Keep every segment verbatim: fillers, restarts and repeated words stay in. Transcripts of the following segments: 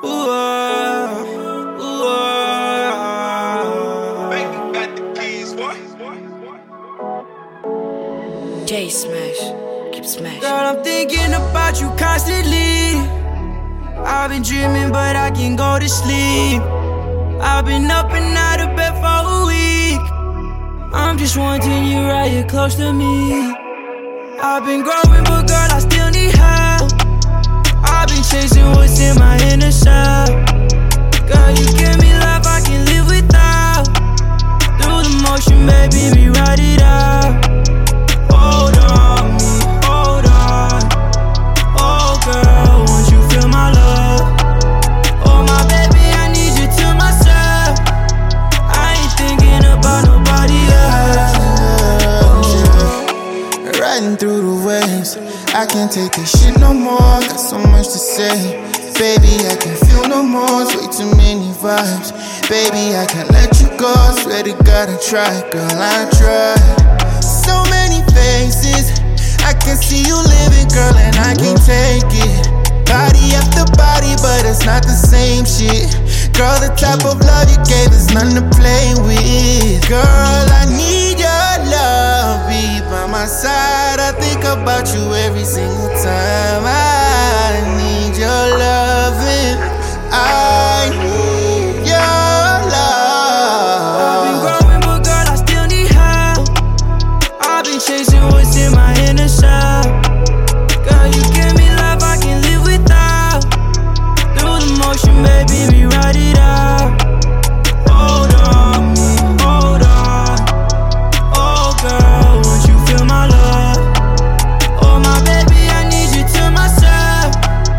Ooh, uh, ooh, uh. Baby got the keys, boy. J Smash, keep smashing. Girl, I'm thinking about you constantly. I've been dreaming, but I can't go to sleep. I've been up and out of bed for a week. I'm just wanting you right here close to me. I've been growing, but girl, I still need help. I've been chasing what's in my inner self. Girl, you give me love I can't live without. Through the motion, baby, we ride it out. Hold on me, hold on. Oh girl, won't you feel my love? Oh my baby, I need you to myself. I ain't thinking about nobody else. Riding through the waves, I can't take this shit no more. Got so much to say. Baby, I can't feel no more. It's way too many vibes. Baby, I can't let you go. Swear to God I try, girl, I try. So many faces, I can see you living, girl, and I can't take it. Body after body, but it's not the same shit. Girl, the type of love you gave is none to play with. Girl, I need your love, be by my side. I think about you every single time. I need your loving. I need your love. I've been growing, but girl, I still need help. I've been chasing what's in my inner self. Girl, you give me love I can't live without. Through the motion, baby, we ride it out. Hold on me, hold on. Oh girl, won't you feel my love? Oh my baby, I need you to myself.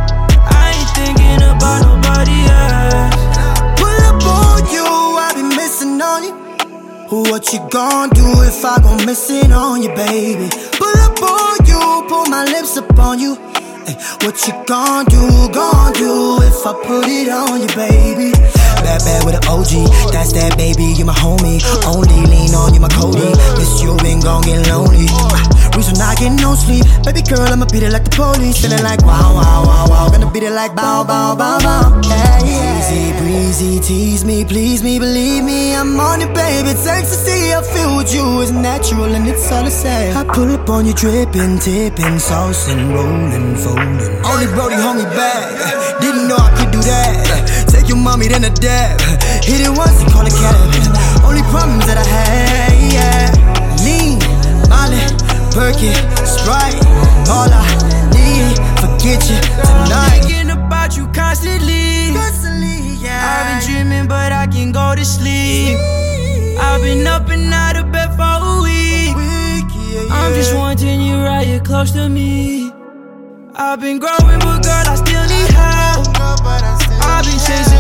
I ain't thinking about nobody else. Pull up on you, I be missing on you. What you gon' do if I go missing on you, baby? Pull up on you, put my lips up on you. Ay, what you gon' do, gon' do if I put it on you, baby? Bad, bad with an O G, that's that baby, you my homie. Only lean on you, my Cody. Miss you, been gon' get lonely. Reason I get no sleep, baby girl, I'ma beat it like the police. Feeling like wow, wow, wow, wow. Gonna beat it like bow, bow, bow, bow. Yeah, yeah. Breezy, breezy, tease me, please me, believe me. I'm on it, baby. It's ecstasy. I feel with you is natural and it's all the same. I pull up on you, dripping, tipping, saucing, rolling, folding. Only Brody hold me back. Didn't know I could do that. Take your mommy, then a dab. Hit it once and call it cab. Only problems that I had, yeah. Lean, Molly, Birkin, Sprite, all I need, forget you tonight. I'm thinking about you constantly. Constantly, yeah. I've been dreaming, but I can't go to sleep. I've been up and out of bed for a week. I'm just wanting you right here close to me. I've been growing, but girl, I still need help. I've been chasing